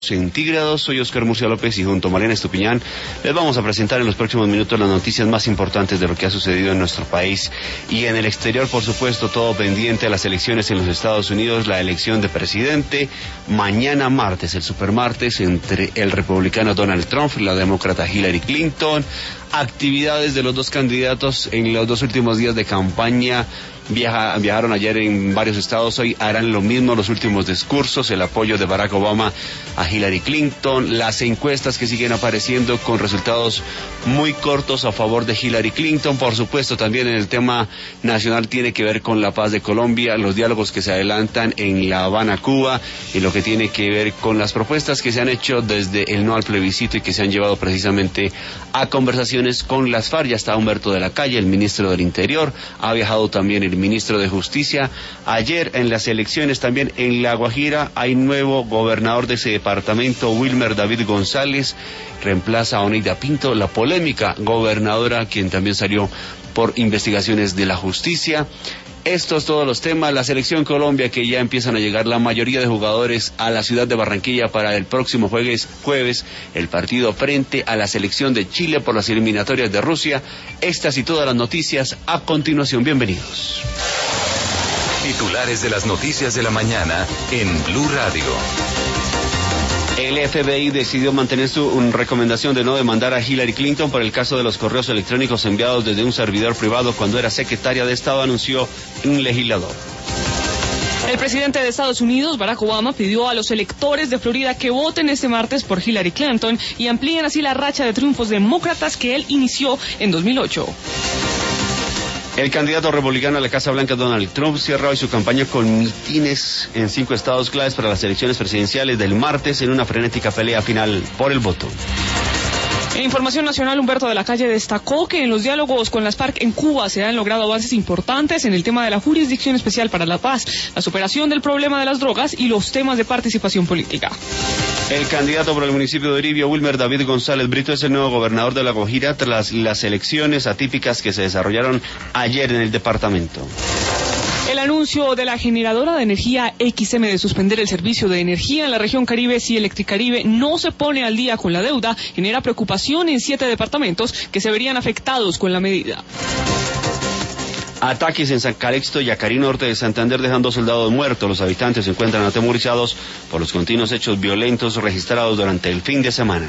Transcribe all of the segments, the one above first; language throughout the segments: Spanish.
centígrados. Soy Oscar Murcia López y junto a Mariana Estupiñán les vamos a presentar en los próximos minutos las noticias más importantes de lo que ha sucedido en nuestro país y en el exterior, por supuesto, todo pendiente a las elecciones en los Estados Unidos, la elección de presidente, mañana martes, el supermartes, entre el republicano Donald Trump y la demócrata Hillary Clinton, actividades de los dos candidatos en los dos últimos días de campaña. Viajaron ayer en varios estados, hoy harán lo mismo, los últimos discursos, el apoyo de Barack Obama a Hillary Clinton, las encuestas que siguen apareciendo con resultados muy cortos a favor de Hillary Clinton. Por supuesto, también en el tema nacional tiene que ver con la paz de Colombia, los diálogos que se adelantan en La Habana, Cuba, y lo que tiene que ver con las propuestas que se han hecho desde el no al plebiscito y que se han llevado precisamente a conversaciones con las FARC. Ya está Humberto de la Calle, el ministro del Interior, ha viajado también el ministro de Justicia. Ayer en las elecciones también en La Guajira hay nuevo gobernador de ese departamento, Wilmer David González, reemplaza a Oneida Pinto, la polémica gobernadora, quien también salió por investigaciones de la justicia. Estos todos los temas, la selección Colombia, que ya empiezan a llegar la mayoría de jugadores a la ciudad de Barranquilla para el próximo jueves, el partido frente a la selección de Chile por las eliminatorias de Rusia. Estas y todas las noticias a continuación, bienvenidos. Titulares de las noticias de la mañana en Blue Radio. El FBI decidió mantener su recomendación de no demandar a Hillary Clinton por el caso de los correos electrónicos enviados desde un servidor privado cuando era secretaria de Estado, anunció un legislador. El presidente de Estados Unidos, Barack Obama, pidió a los electores de Florida que voten este martes por Hillary Clinton y amplíen así la racha de triunfos demócratas que él inició en 2008. El candidato republicano a la Casa Blanca, Donald Trump, cierra hoy su campaña con mitines en 5 estados claves para las elecciones presidenciales del martes en una frenética pelea final por el voto. En información nacional, Humberto de la Calle destacó que en los diálogos con las FARC en Cuba se han logrado avances importantes en el tema de la Jurisdicción Especial para la Paz, la superación del problema de las drogas y los temas de participación política. El candidato por el municipio de Oribio, Wilmer David González Brito, es el nuevo gobernador de La Guajira tras las elecciones atípicas que se desarrollaron ayer en el departamento. El anuncio de la generadora de energía XM de suspender el servicio de energía en la región Caribe, si Electricaribe no se pone al día con la deuda, genera preocupación en 7 departamentos que se verían afectados con la medida. Ataques en San Calixto y Acarí, norte de Santander, dejan 2 soldados muertos. Los habitantes se encuentran atemorizados por los continuos hechos violentos registrados durante el fin de semana.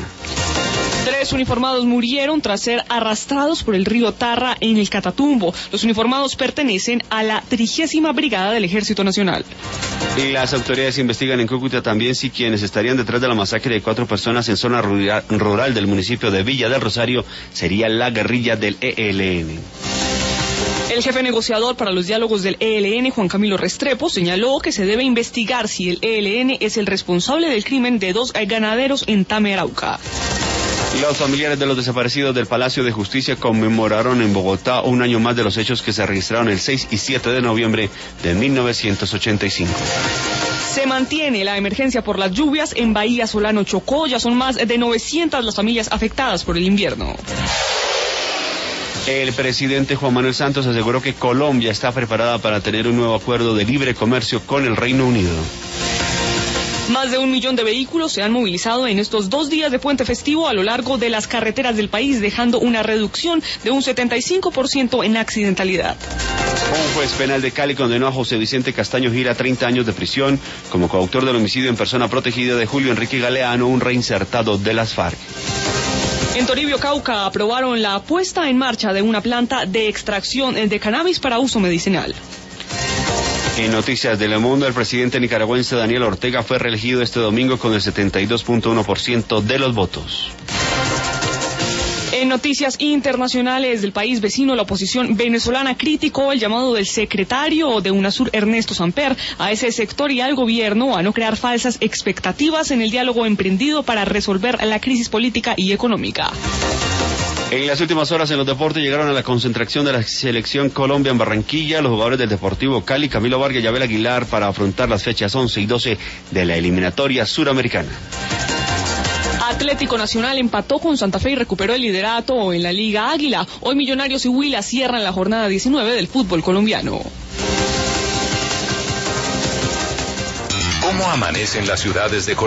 3 uniformados murieron tras ser arrastrados por el río Tarra en el Catatumbo. Los uniformados pertenecen a la 30ª Brigada del Ejército Nacional. Y las autoridades investigan en Cúcuta también si quienes estarían detrás de la masacre de 4 personas en zona rural del municipio de Villa del Rosario sería la guerrilla del ELN. El jefe negociador para los diálogos del ELN, Juan Camilo Restrepo, señaló que se debe investigar si el ELN es el responsable del crimen de 2 ganaderos en Tame, Arauca. Los familiares de los desaparecidos del Palacio de Justicia conmemoraron en Bogotá un año más de los hechos que se registraron el 6 y 7 de noviembre de 1985. Se mantiene la emergencia por las lluvias en Bahía Solano, Chocó. Ya son más de 900 las familias afectadas por el invierno. El presidente Juan Manuel Santos aseguró que Colombia está preparada para tener un nuevo acuerdo de libre comercio con el Reino Unido. Más de 1 millón de vehículos se han movilizado en estos 2 días de puente festivo a lo largo de las carreteras del país, dejando una reducción de un 75% en accidentalidad. Un juez penal de Cali condenó a José Vicente Castaño Gira a 30 años de prisión como coautor del homicidio en persona protegida de Julio Enrique Galeano, un reinsertado de las FARC. En Toribio, Cauca, aprobaron la puesta en marcha de una planta de extracción de cannabis para uso medicinal. En noticias del mundo, el presidente nicaragüense Daniel Ortega fue reelegido este domingo con el 72.1% de los votos. En noticias internacionales del país vecino, la oposición venezolana criticó el llamado del secretario de UNASUR, Ernesto Samper, a ese sector y al gobierno a no crear falsas expectativas en el diálogo emprendido para resolver la crisis política y económica. En las últimas horas en los deportes llegaron a la concentración de la selección Colombia en Barranquilla los jugadores del Deportivo Cali, Camilo Vargas y Abel Aguilar, para afrontar las fechas 11 y 12 de la eliminatoria suramericana. Atlético Nacional empató con Santa Fe y recuperó el liderato en la Liga Águila. Hoy Millonarios y Huila cierran la jornada 19 del fútbol colombiano. ¿Cómo amanecen las ciudades de Colombia?